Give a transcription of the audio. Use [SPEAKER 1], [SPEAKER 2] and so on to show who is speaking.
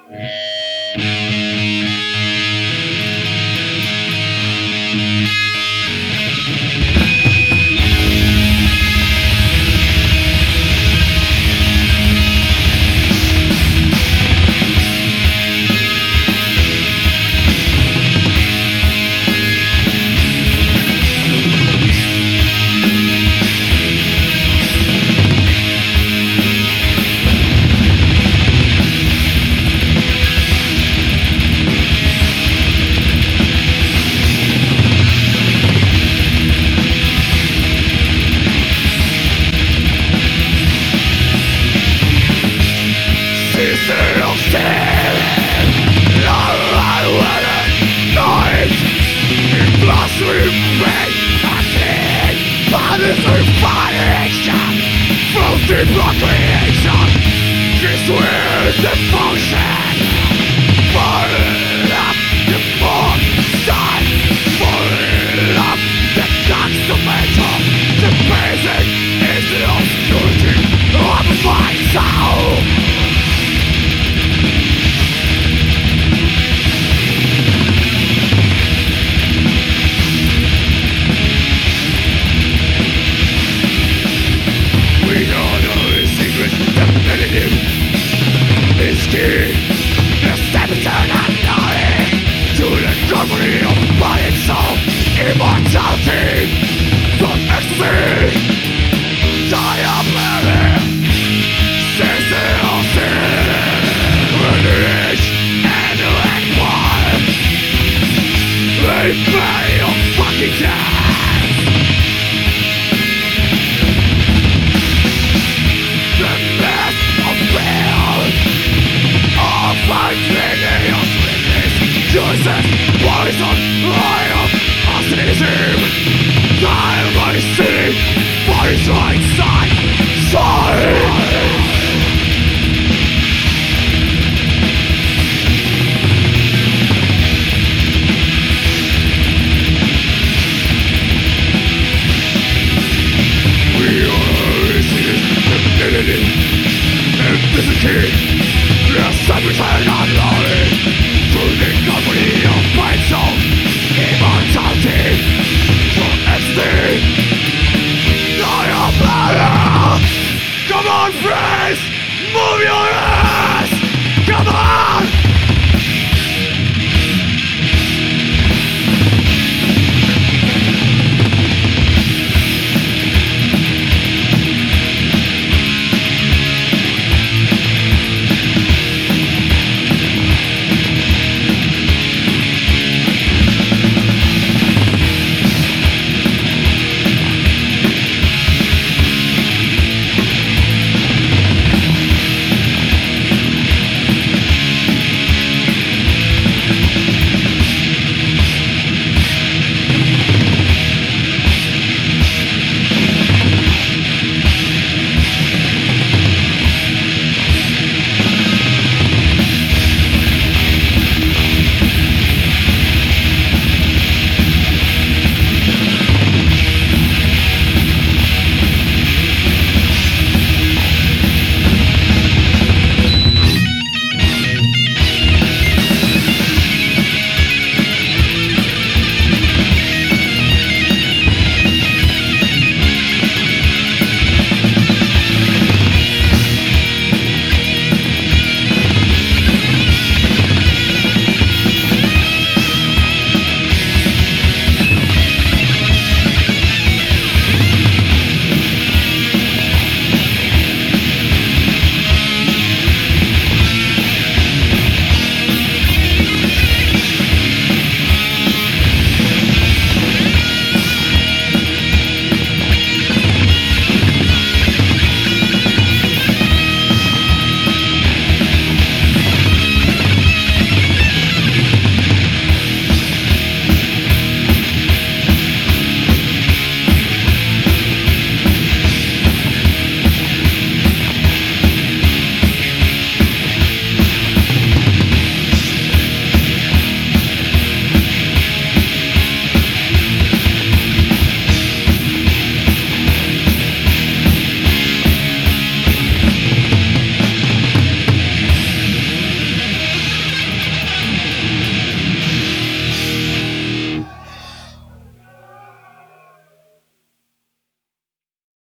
[SPEAKER 1] Creation, this will the function. Burn up the fog, sun, burn up the consummation. The basic is the obscurity of my soul. Is key. The step is an unknowing to the company of body and soul. Immortality from ecstasy. Diabetic. Sincerity. Release and liquid. A body of fucking death. The best of real. Justice, poison, I am ostracism. I am my city, bodies right side.